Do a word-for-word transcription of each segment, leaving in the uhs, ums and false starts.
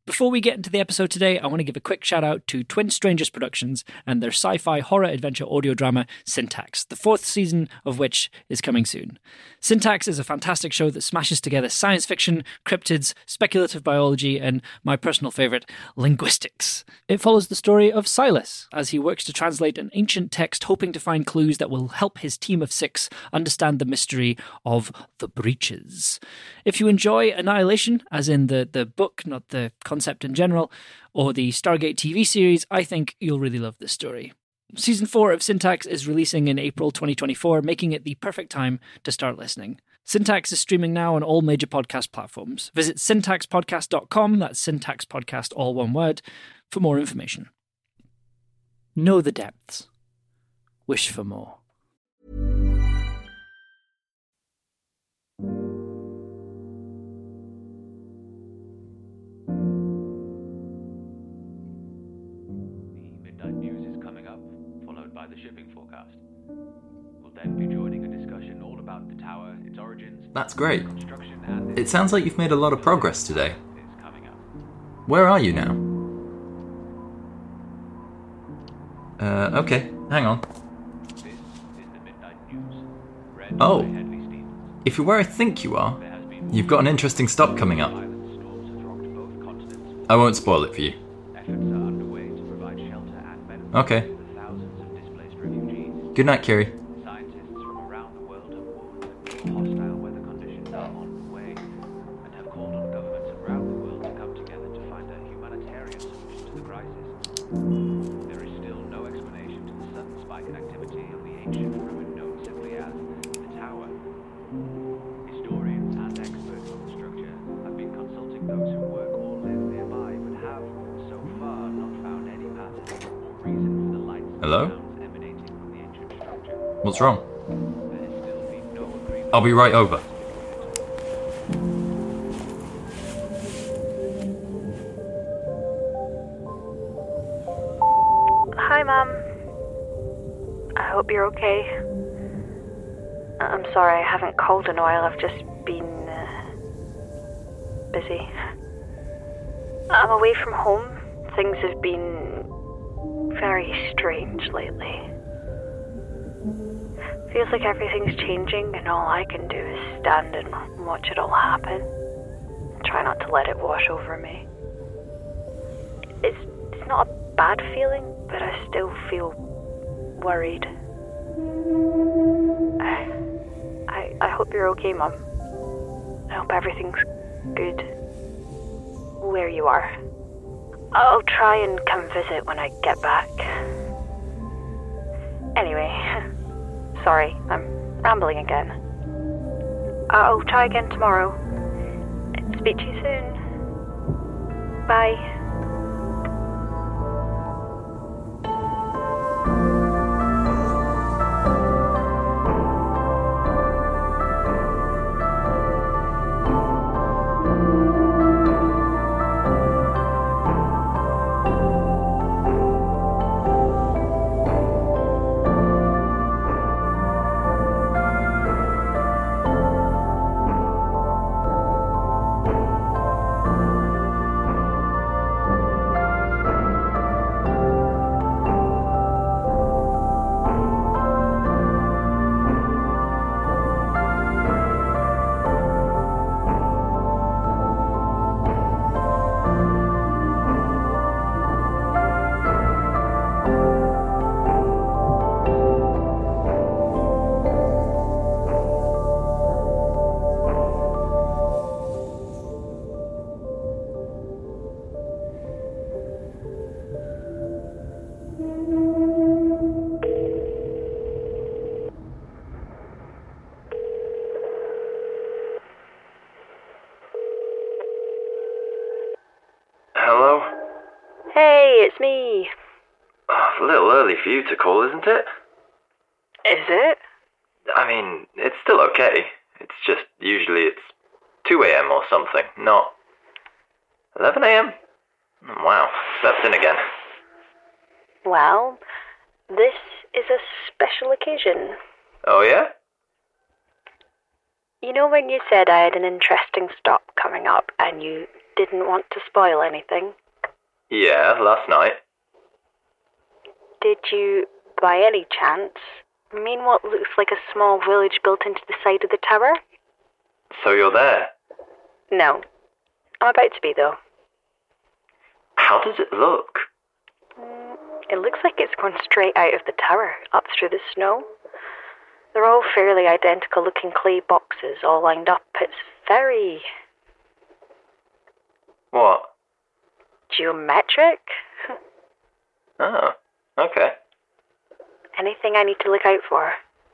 Before we get into the episode today, I want to give a quick shout out to Twin Strangers Productions and their sci-fi horror adventure audio drama Syntax, the fourth season of which is coming soon. Syntax is a fantastic show that smashes together science fiction, cryptids, speculative biology, and my personal favourite, linguistics. It follows the story of Silas as he works to translate an ancient text, hoping to find clues that will help his team of six understand the mystery of the breaches. If you enjoy Annihilation, as in the, the book, not the concept in general, or the Stargate T V series, I think you'll really love this story. Season four of Syntax is releasing in April twenty twenty-four, making it the perfect time to start listening. Syntax is streaming now on all major podcast platforms. Visit syntax podcast dot com, that's Syntax Podcast, all one word, for more information. Know the depths. Wish for more. The shipping forecast. We'll then be joining a discussion all about the tower, its origins. That's great. Construction and It sounds like you've made a lot of progress today. is coming up. Where are you now? Uh, okay, hang on. This is the Midnight News. Read Oh. by Hedley Stevens. If you're where I think you are, There has been you've got an interesting stop coming up. violent storms have rocked both continents. I won't spoil it for you. Efforts are underway to provide shelter and medical Okay. care for thousands of displaced refugees. Good night, Kiri. Scientists from around the world have warned that more hostile weather conditions are on the way and have called on governments around the world to come together to find a humanitarian solution to the crisis. There is still no explanation to the sudden spike in activity on the ancient ruin known simply as the Tower. Historians and experts on the structure have been consulting those who work or live nearby, but have so far not found any pattern or reason for the lights and Hello? sounds emanating from the ancient structure. What's wrong? There has still been no agreement. I'll be right over. Hi, Mum. I hope you're okay. I'm sorry I haven't called in a while. I've just been uh, busy. I'm away from home. Things have been very strange lately. Feels like everything's changing and all I can do is stand and watch it all happen. Try not to let it wash over me. It's, it's not a bad feeling, but I still feel worried. I, I, I hope you're okay, Mum. I hope everything's good where you are. I'll try and come visit when I get back. Anyway, sorry, I'm rambling again. I'll try again tomorrow. Speak to you soon. Bye. Hello? Hey, it's me. Oh, it's a little early for you to call, isn't it? Is it? I mean, it's still okay. It's just, usually it's two a.m. or something, not eleven a.m.? Wow, slept in again. Well, this is a special occasion. Oh yeah? You know when you said I had an interesting stop coming up and you didn't want to spoil anything. Yeah, last night. Did you, by any chance, mean what looks like a small village built into the side of the tower? So you're there. No. I'm about to be, though. How does it look? Mm, it looks like it's gone straight out of the tower, up through the snow. They're all fairly identical looking clay boxes, all lined up. It's very... What? geometric? Oh, okay. Anything I need to look out for?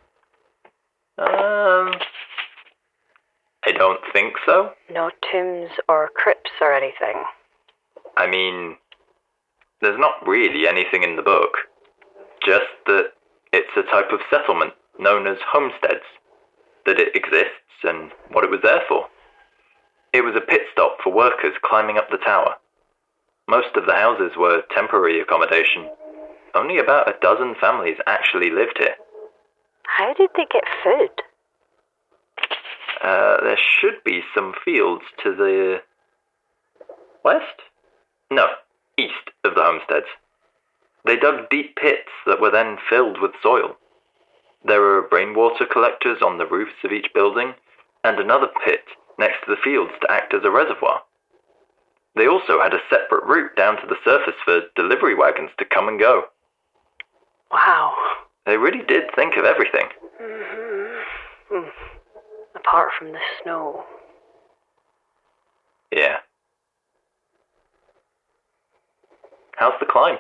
Um... I don't think so. No tombs or crypts or anything? I mean, there's not really anything in the book. Just that it's a type of settlement known as homesteads. That it exists and what it was there for. It was a pit stop for workers climbing up the tower. Most of the houses were temporary accommodation. Only about a dozen families actually lived here. How did they get food? Uh, there should be some fields to the west? No, east of the homesteads. They dug deep pits that were then filled with soil. There were rainwater collectors on the roofs of each building, and another pit next to the fields to act as a reservoir. They also had a separate route down to the surface for delivery wagons to come and go. Wow. They really did think of everything. Mm-hmm. Mm. Apart from the snow. Yeah. How's the climb?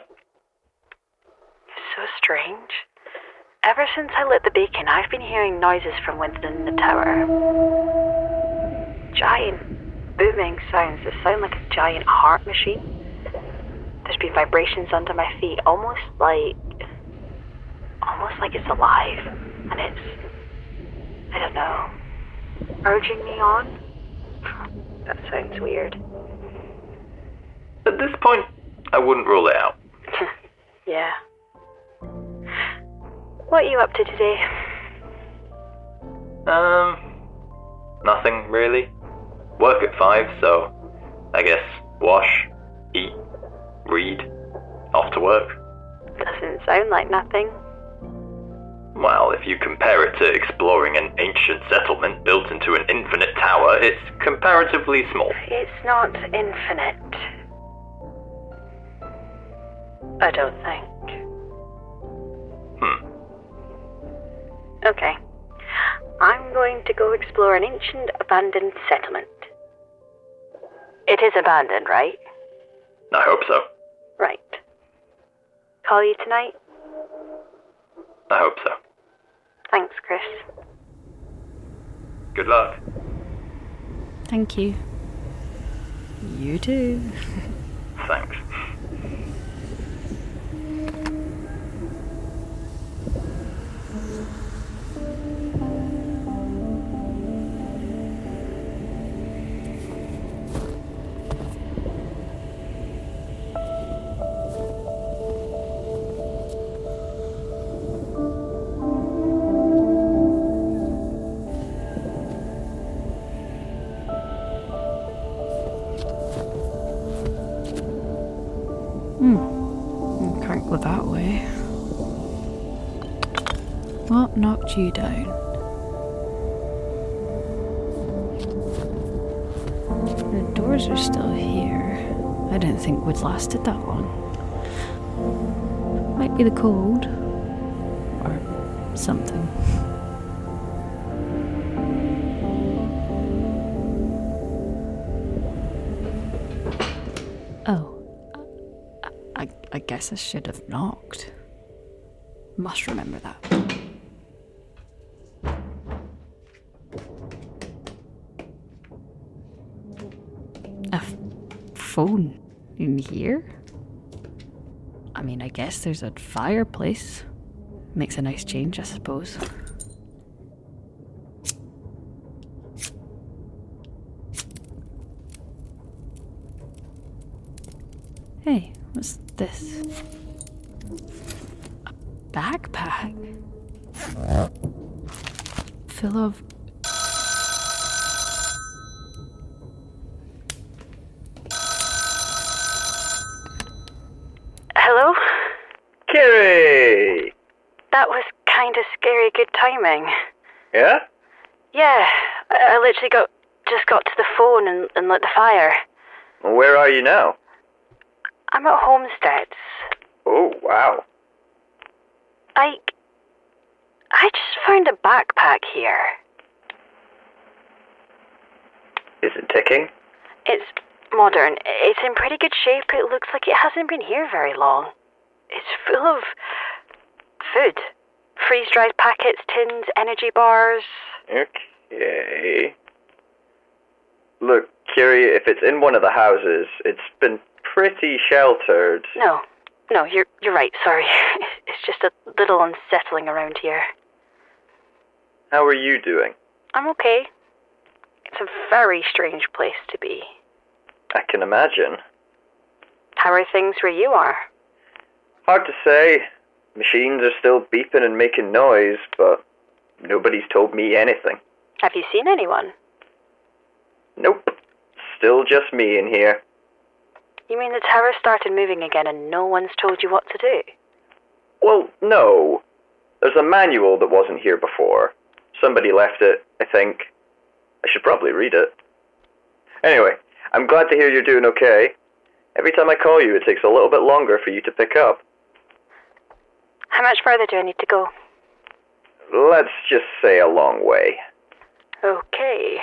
So strange. Ever since I lit the beacon, I've been hearing noises from within the tower. Giant, booming sounds that sound like a giant heart machine. There's been vibrations under my feet, almost like... almost like it's alive. And it's... I don't know... urging me on? That sounds weird. At this point, I wouldn't rule it out. Yeah. What are you up to today? Um, nothing really. Work at five, so I guess wash, eat, read, off to work. Doesn't sound like nothing. Well, if you compare it to exploring an ancient settlement built into an infinite tower, it's comparatively small. It's not infinite. I don't think. Hmm. Okay. I'm going to go explore an ancient abandoned settlement. It is abandoned, right? I hope so. Right. Call you tonight? I hope so. Thanks, Chris. Good luck. Thank you. You too. Thanks. Can't go that way. What knocked you down? The doors are still here. I didn't think we'd lasted that long. Might be the cold. Or something. Oh. I, I guess I should have knocked. Must remember that. A f- phone in here? I mean, I guess there's a fireplace. Makes a nice change, I suppose. Hey, what's this? A backpack? Full of... good timing. Yeah? Yeah, I, I literally got just got to the phone and, and lit the fire. Well, where are you now? I'm at Homesteads. Oh, wow. Ike, I just found a backpack here. Is it ticking? It's modern. It's in pretty good shape. It looks like it hasn't been here very long. It's full of food. Freeze-dried packets, tins, energy bars. Okay. Look, Kiri, if it's in one of the houses, it's been pretty sheltered. No, no, you're you're right, sorry. It's just a little unsettling around here. How are you doing? I'm okay. It's a very strange place to be. I can imagine. How are things where you are? Hard to say. Machines are still beeping and making noise, but nobody's told me anything. Have you seen anyone? Nope. Still just me in here. You mean the tower started moving again and no one's told you what to do? Well, no. There's a manual that wasn't here before. Somebody left it, I think. I should probably read it. Anyway, I'm glad to hear you're doing okay. Every time I call you, it takes a little bit longer for you to pick up. How much further do I need to go? Let's just say a long way. Okay.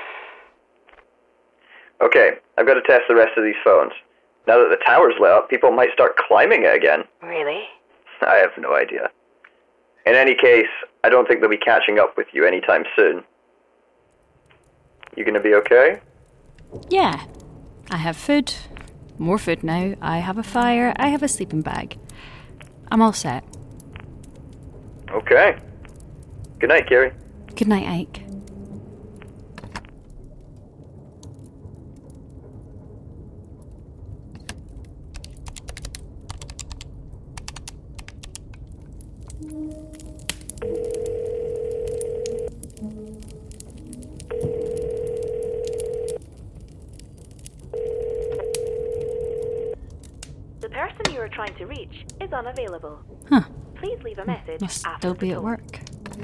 Okay, I've got to test the rest of these phones. Now that the tower's lit up, people might start climbing it again. Really? I have no idea. In any case, I don't think they'll be catching up with you anytime soon. You gonna be okay? Yeah. I have food. More food now. I have a fire. I have a sleeping bag. I'm all set. Okay. Good night, Kiri. Good night, Ike. The person you are trying to reach is unavailable. Huh. Please leave a message Must after still the be at tone. work.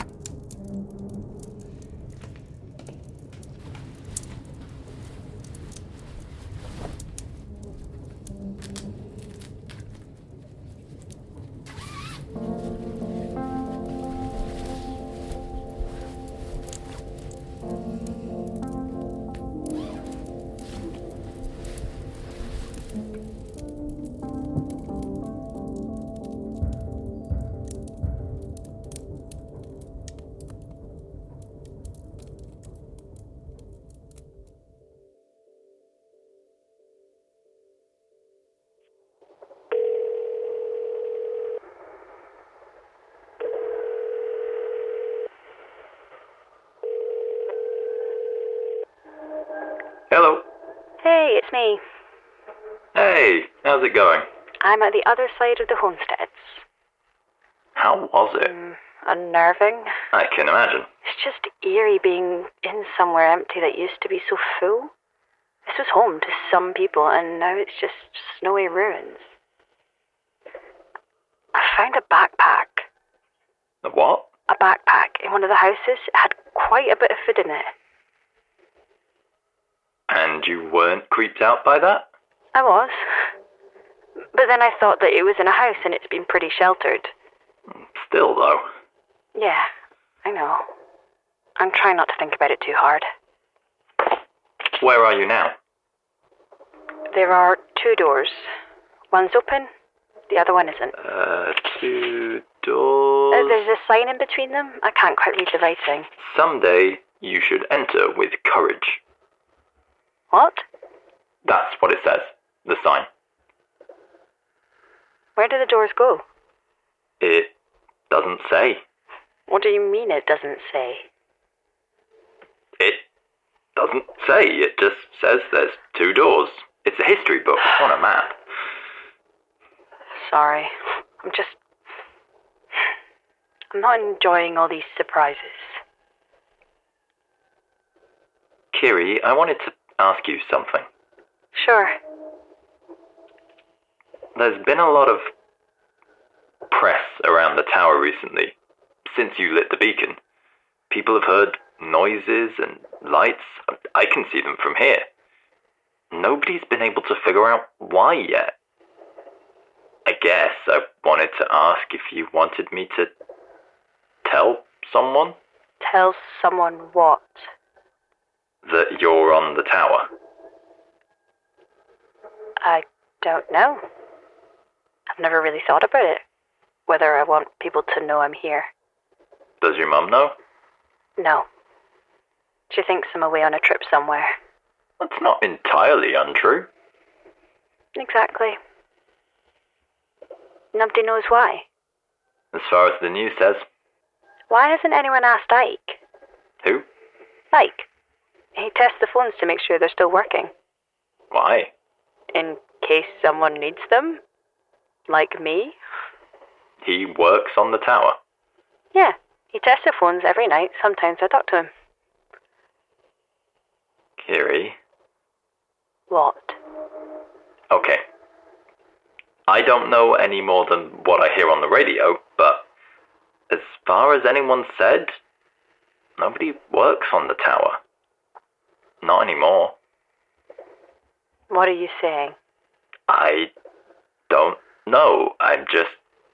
Hello. Hey, it's me. Hey, how's it going? I'm at the other side of the Homesteads. How was it? Mm, unnerving. I can imagine. It's just eerie being in somewhere empty that used to be so full. This was home to some people, and now it's just snowy ruins. I found a backpack. The what? A backpack in one of the houses. It had quite a bit of food in it. And you weren't creeped out by that? I was. But then I thought that it was in a house and it's been pretty sheltered. Still, though. Yeah, I know. I'm trying not to think about it too hard. Where are you now? There are two doors. One's open, the other one isn't. Uh, two doors... Uh, there's a sign in between them. I can't quite read the writing. Someday you should enter with courage. What? That's what it says. The sign. Where do the doors go? It doesn't say. What do you mean it doesn't say? It doesn't say. It just says there's two doors. It's a history book on a map. Sorry. I'm just... I'm not enjoying all these surprises. Kiri, I wanted to ask you something. Sure. There's been a lot of press around the tower recently, since you lit the beacon. People have heard noises and lights. I can see them from here. Nobody's been able to figure out why yet. I guess I wanted to ask if you wanted me to tell someone? Tell someone what? That you're on the tower. I don't know. I've never really thought about it. Whether I want people to know I'm here. Does your mum know? No. She thinks I'm away on a trip somewhere. That's not entirely untrue. Exactly. Nobody knows why. As far as the news says. Why hasn't anyone asked Ike? Who? Ike. He tests the phones to make sure they're still working. Why? In case someone needs them? Like me? He works on the tower? Yeah. He tests the phones every night. Sometimes I talk to him. Kiri? What? Okay. I don't know any more than what I hear on the radio, but as far as anyone said, nobody works on the tower. Not anymore. What are you saying? I don't know. I'm just...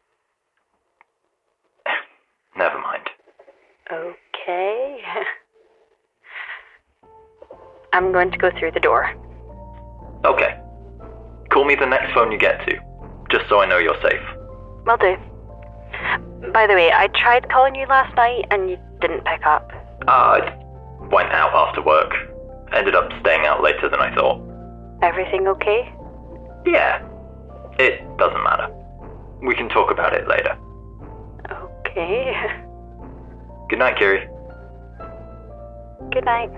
Never mind. Okay. I'm going to go through the door. Okay. Call me the next phone you get to, just so I know you're safe. Will do. By the way, I tried calling you last night and you didn't pick up. Uh, I went out after work. Ended up staying out later than I thought. Everything okay? Yeah. It doesn't matter. We can talk about it later. Okay. Good night, Kiri. Good night.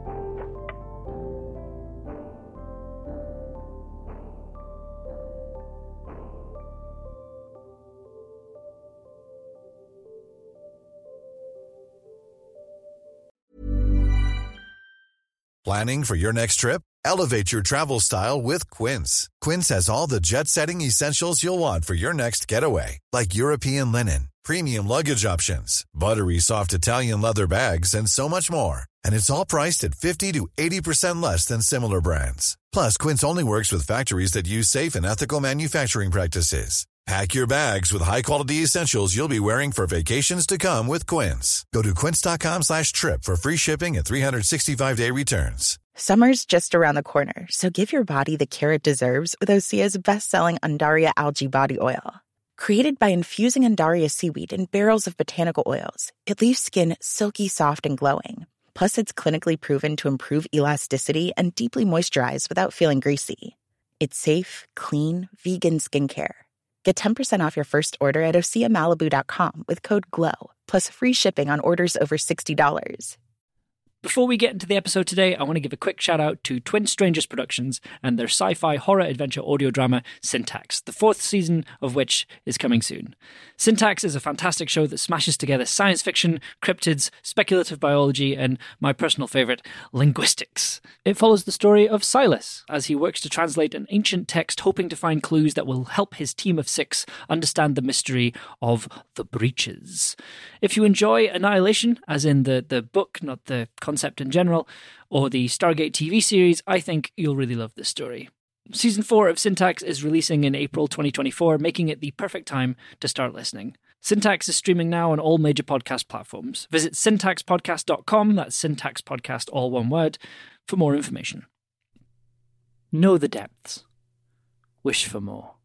Planning for your next trip? Elevate your travel style with Quince. Quince has all the jet-setting essentials you'll want for your next getaway, like European linen, premium luggage options, buttery soft Italian leather bags, and so much more. And it's all priced at fifty to eighty percent less than similar brands. Plus, Quince only works with factories that use safe and ethical manufacturing practices. Pack your bags with high-quality essentials you'll be wearing for vacations to come with Quince. Go to quince.com slash trip for free shipping and three sixty-five day returns. Summer's just around the corner, so give your body the care it deserves with Osea's best-selling Undaria Algae Body Oil. Created by infusing Undaria seaweed in barrels of botanical oils, it leaves skin silky, soft, and glowing. Plus, it's clinically proven to improve elasticity and deeply moisturize without feeling greasy. It's safe, clean, vegan skincare. Get ten percent off your first order at osea malibu dot com with code GLOW, plus free shipping on orders over sixty dollars. Before we get into the episode today, I want to give a quick shout out to Twin Strangers Productions and their sci-fi horror adventure audio drama Syntax, the fourth season of which is coming soon. Syntax is a fantastic show that smashes together science fiction, cryptids, speculative biology, and my personal favourite, linguistics. It follows the story of Silas as he works to translate an ancient text, hoping to find clues that will help his team of six understand the mystery of the breaches. If you enjoy Annihilation, as in the, the book, not the concept in general, or the Stargate T V series, I think you'll really love this story. Season four of Syntax is releasing in April twenty twenty-four, making it the perfect time to start listening. Syntax is streaming now on all major podcast platforms. Visit syntax podcast dot com, that's Syntax Podcast, all one word, for more information. Know the depths. Wish for more.